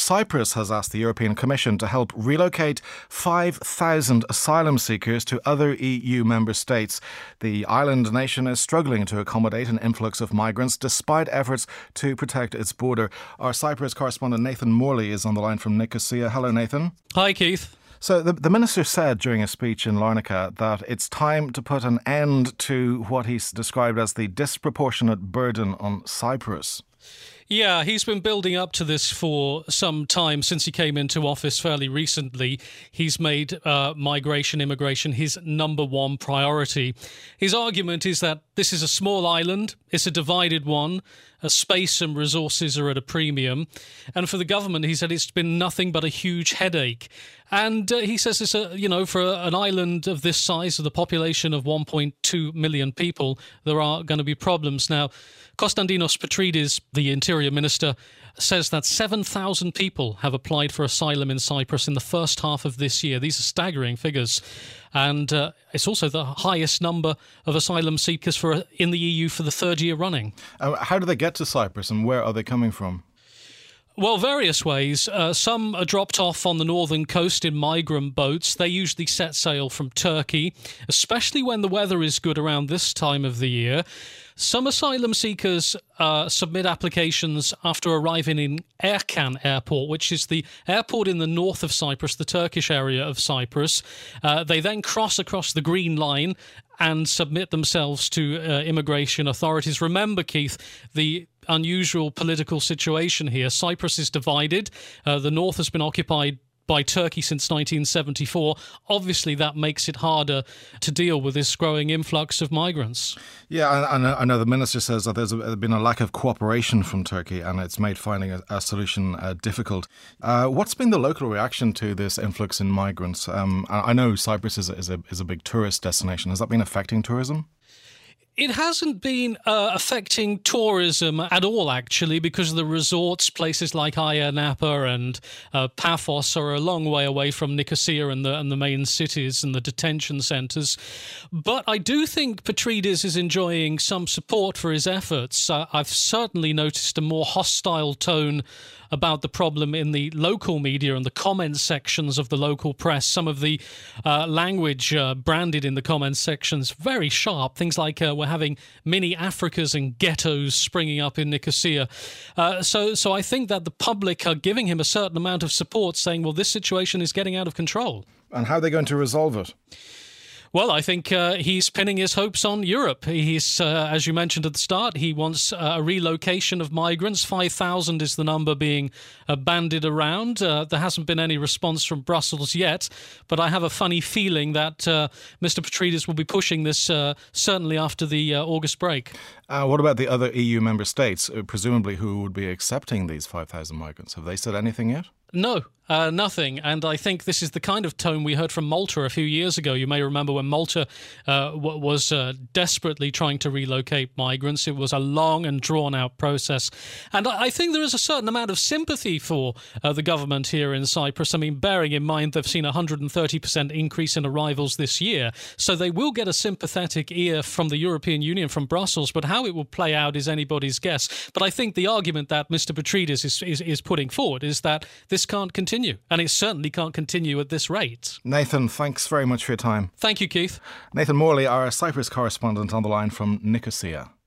Cyprus has asked the European Commission to help relocate 5,000 asylum seekers to other EU member states. The island nation is struggling to accommodate an influx of migrants despite efforts to protect its border. Our Cyprus correspondent Nathan Morley is on the line from Nicosia. Hello, Nathan. Hi, Keith. So the minister said during a speech in Larnaca that it's time to put an end to what he's described as the disproportionate burden on Cyprus. Yeah, he's been building up to this for some time since he came into office fairly recently. He's made immigration his number one priority. His argument is that this is a small island, it's a divided one, space and resources are at a premium. And for the government, he said it's been nothing but a huge headache. And he says it's for an island of this size, of the population of 1.2 million people, there are going to be problems. Now, Konstantinos Petrides, the Interior Minister, says that 7,000 people have applied for asylum in Cyprus in the first half of this year. These are staggering figures. And it's also the highest number of asylum seekers in the EU for the third year running. How do they get to Cyprus and where are they coming from? Well, various ways. Some are dropped off on the northern coast in migrant boats. They usually set sail from Turkey, especially when the weather is good around this time of the year. Some asylum seekers submit applications after arriving in Erkan Airport, which is the airport in the north of Cyprus, the Turkish area of Cyprus. They then cross across the Green Line and submit themselves to immigration authorities. Remember, Keith, the unusual political situation here. Cyprus is divided. The north has been occupied by Turkey since 1974. Obviously, that makes it harder to deal with this growing influx of migrants. Yeah, I know the minister says that there's been a lack of cooperation from Turkey and it's made finding a solution difficult. What's been the local reaction to this influx in migrants? I know Cyprus is a big tourist destination. Has that been affecting tourism? It hasn't been affecting tourism at all, actually, because the resorts, places like Ayia Napa and Paphos, are a long way away from Nicosia and the main cities and the detention centres. But I do think Petrides is enjoying some support for his efforts. I've certainly noticed a more hostile tone about the problem in the local media and the comment sections of the local press. Some of the language branded in the comment sections very sharp. Things like we're having mini Africas and ghettos springing up in Nicosia. So I think that the public are giving him a certain amount of support, saying, well, this situation is getting out of control. And how are they going to resolve it? Well, I think he's pinning his hopes on Europe. He's, as you mentioned at the start, he wants a relocation of migrants. 5,000 is the number being bandied around. There hasn't been any response from Brussels yet, but I have a funny feeling that Mr. Petrides will be pushing this certainly after the August break. What about the other EU member states, presumably who would be accepting these 5,000 migrants? Have they said anything yet? No, nothing. And I think this is the kind of tone we heard from Malta a few years ago. You may remember when Malta was desperately trying to relocate migrants. It was a long and drawn-out process. And I think there is a certain amount of sympathy for the government here in Cyprus. I mean, bearing in mind they've seen a 130% increase in arrivals this year. So they will get a sympathetic ear from the European Union, from Brussels. But how it will play out is anybody's guess. But I think the argument that Mr. Petrides is putting forward is that this can't continue, and it certainly can't continue at this rate. Nathan, thanks very much for your time. Thank you, Keith. Nathan Morley, our Cyprus correspondent on the line from Nicosia.